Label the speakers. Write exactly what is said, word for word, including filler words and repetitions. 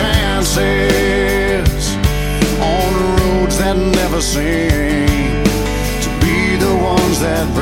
Speaker 1: chances on roads that never seem to be the ones that bring